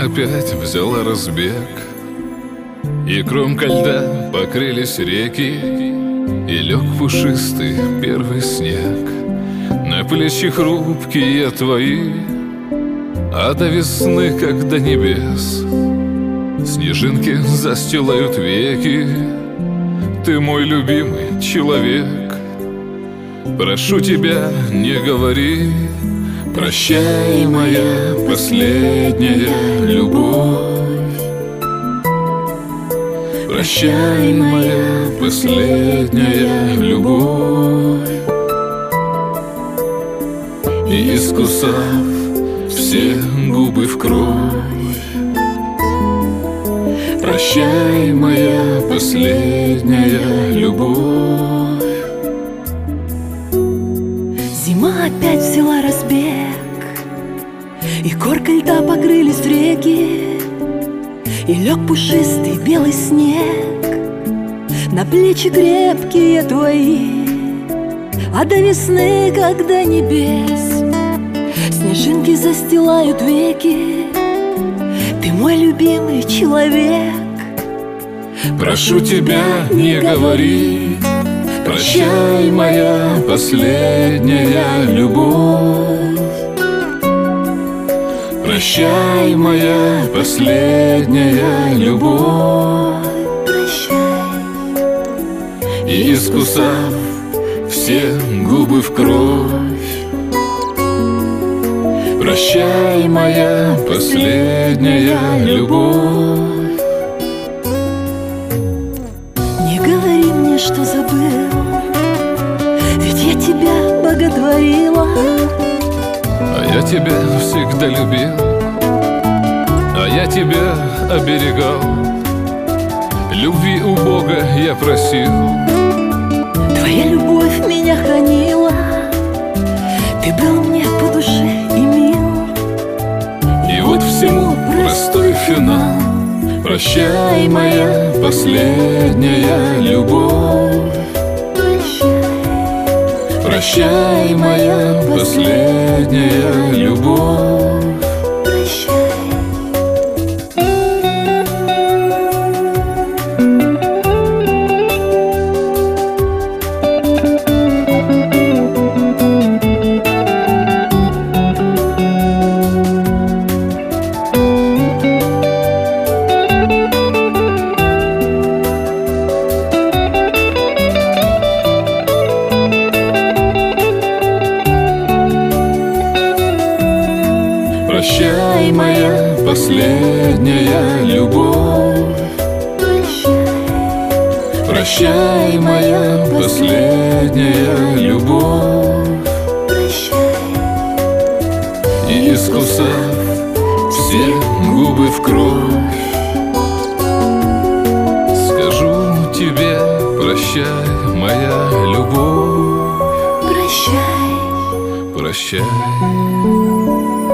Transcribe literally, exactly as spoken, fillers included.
опять взяла разбег, и кромка льда покрылись реки, и лег пушистый первый снег на плечи хрупкие твои. А до весны, как до небес, снежинки застилают веки. Ты мой любимый человек, прошу тебя, не говори: прощай, моя последняя любовь. Прощай, моя последняя любовь. И искусав все губы в кровь, прощай, моя последняя любовь. Зима опять взяла разбег, и коркой льда покрылись реки, и лег пушистый белый снег на плечи крепкие твои. А до весны, как до небес, снежинки застилают веки. Ты мой любимый человек, прошу тебя, не говори: прощай, моя последняя любовь. Прощай, моя последняя любовь. прощай. И искусав все губы в кровь, прощай, моя последняя любовь. Не говори мне, что забыл, ведь я тебя боготворила. А я тебя всегда любил, а я тебя оберегал. Любви у Бога я просил, Твоя любовь меня хранила. Ты был мне по душе и мил. и вот всему простой финал. Прощай, моя последняя любовь. Прощай, Прощай, моя последняя любовь. прощай. Прощай, моя последняя любовь. Прощай, моя последняя любовь. И искусав все губы в кровь, скажу тебе: прощай, моя любовь. Прощай. Прощай.